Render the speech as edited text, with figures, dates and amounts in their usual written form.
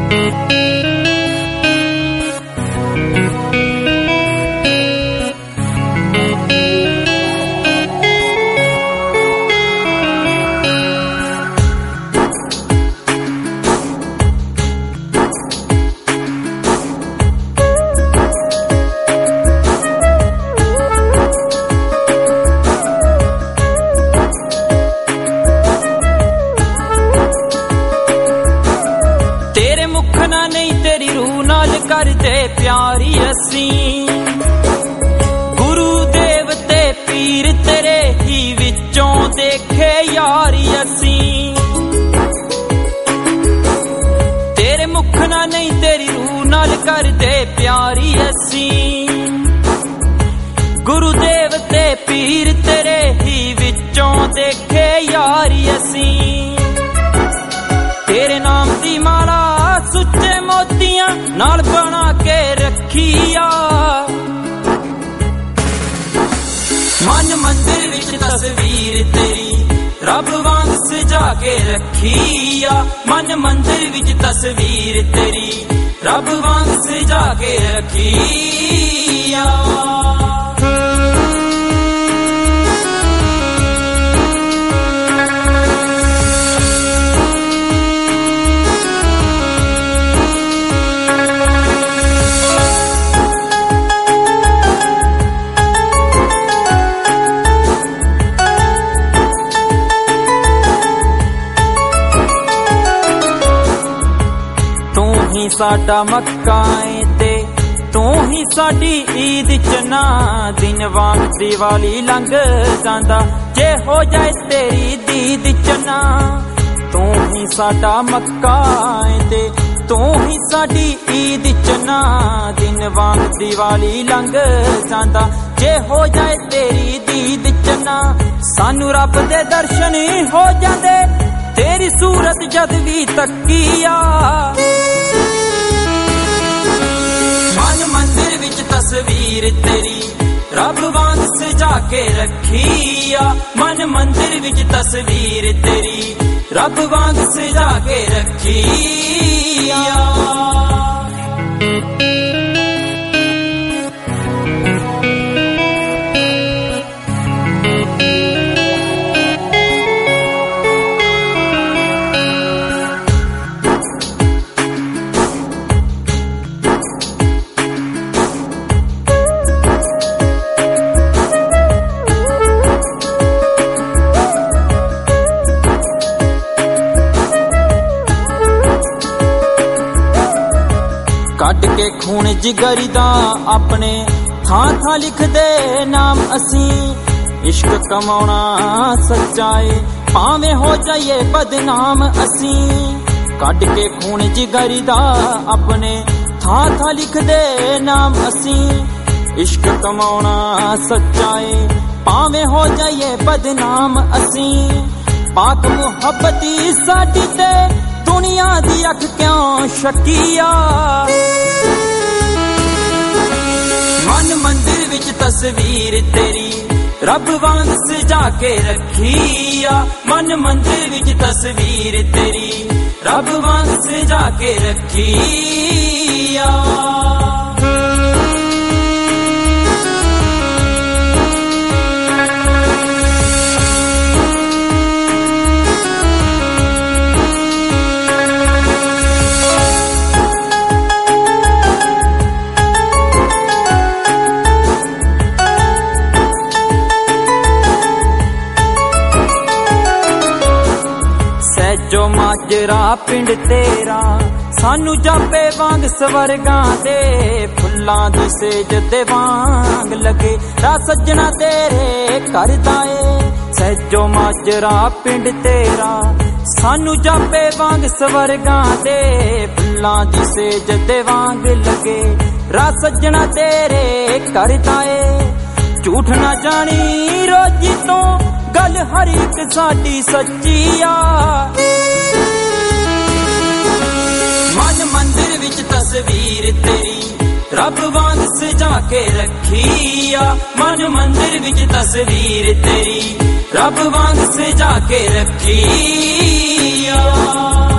करते प्यारी असी गुरु देव ते पीर तेरे ही विचों देखे यारी असी तेरे मुख ना नहीं तेरी रूह नाल करते प्यारी असी गुरु देव ते पीर तेरे ही विचों देखे यारी असी तेरे नाम दी माला सुच्चे मोतियां नाल बना के रखिया मन मंदिर विच तस्वीर तेरी रब वांग सजा के रखिया मन मंदिर विच तस्वीर तेरी रब वांग सजा के रखिया साडा मक्का ते तू ही साडी ईद चना दिन वांग दिवाली लंघ जांदा जे हो जाए तेरी दीद चना तू ही साडा मक्का ते तू ही साडी ईद चना दिन वांग दिवाली लंघ जांदा जे हो जाए तेरी दीद चना सानू रब दे दर्शन हो जांदे तेरी सूरत जद भी तकिया मन मंदिर विच तस्वीर तेरी रब वांग सजा के रखिया मन मंदिर विच तस्वीर तेरी रब वांग सजा के रखिया कट के खून जिगर दा अपने थां थां लिख दे नाम असी इश्क कमाउणा सच्चाए भावें हो जाइए बदनाम असी कट के खून जिगर दा अपने थां थां लिख दे नाम असी इश्क कमाउणा सच्चाए भावें हो जाइए बदनाम असी पाक मुहब्बती साडी ते दुनिया दी अख क्यों शकिया मन मंदिर विच तस्वीर तेरी रब वांग सजा के रखिया मन मंदिर विच तस्वीर तेरी रब वांग सजा के रखिया जो माजरा पिंड तेरा सानू जापे वांग स्वर्गां दे फुल्लां दी सेज दे वांग लगे रा सजना तेरे करदा ए सजो माजरा पिंड तेरा सानू जापे वांग स्वर्गां दे फुल्लां दी सेज दे वांग लगे रा सजना तेरे करदा ए झूठ ना जानी रोजी तो गल हर एक साडी सच्ची आ मन मंदिर विच तस्वीर तेरी रब वांग सजा के रखिया मन मंदिर विच तस्वीर तेरी रब वांग सजा के रखिया